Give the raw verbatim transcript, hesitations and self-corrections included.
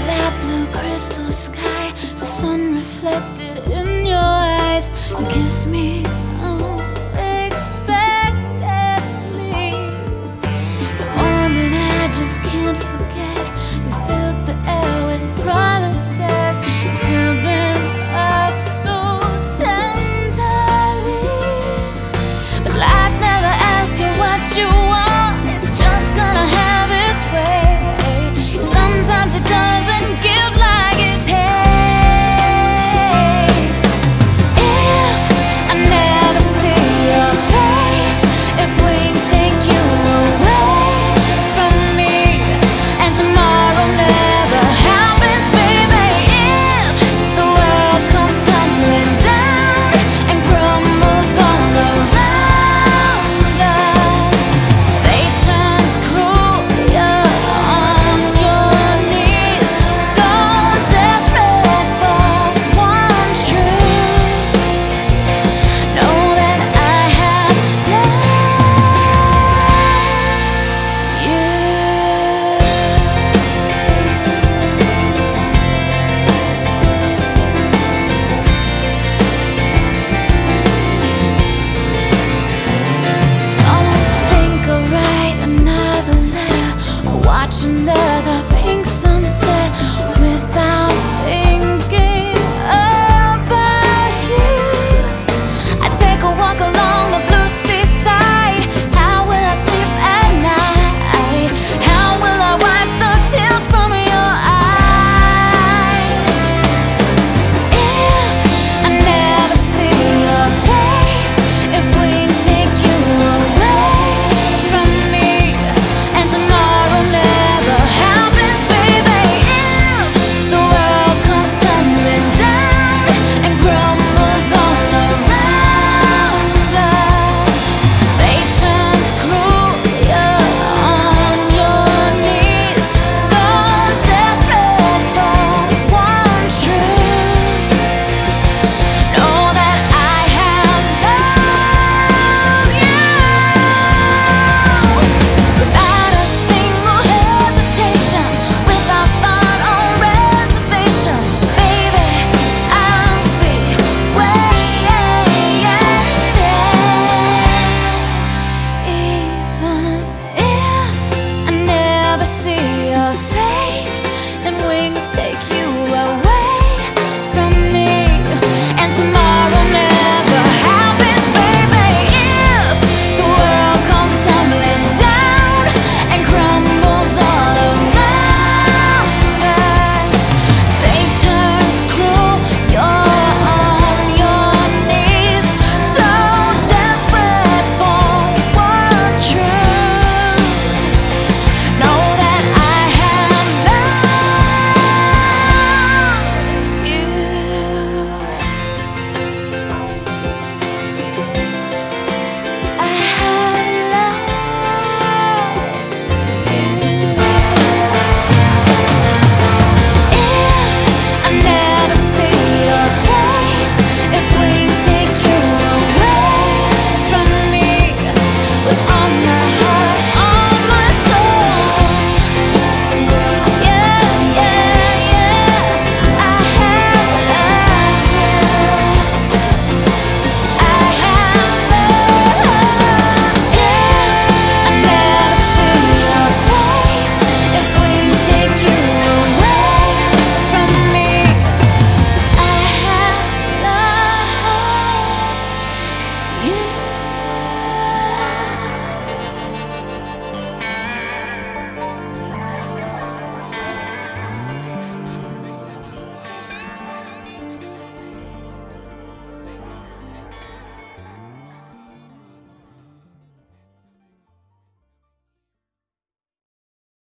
that blue crystal sky, the sun reflected in your eyes. You kiss me unexpectedly. The moment I just can't forget. We filled the air with promises and sealed them up so tenderly. But life never asks you what you want, it's just gonna have its way. And sometimes it doesn't give like it takes. If I never see your face, if wings take you away from me, and tomorrow never happens, baby. If the world comes tumbling down and crumbles all around us, fate turns cruel, you're on your knees, so desperate for one truth. Know that I have loved you. Don't think I'll write another letter or watch another pink sunset without thinking about you. I take a walk along the blue seaside. How will I sleep at night? How will I wipe the tears from your eyes? If I never see your face, if wings take you away from me, and tomorrow never happens, baby. If the world comes tumbling down and crumbles all around us, fate turns cruel, you're on your knees, so desperate for one truth. Know that I have loved you without a single hesitation, without thought or reservation. Baby, I'll be waiting. Even if I never see your face and wings take you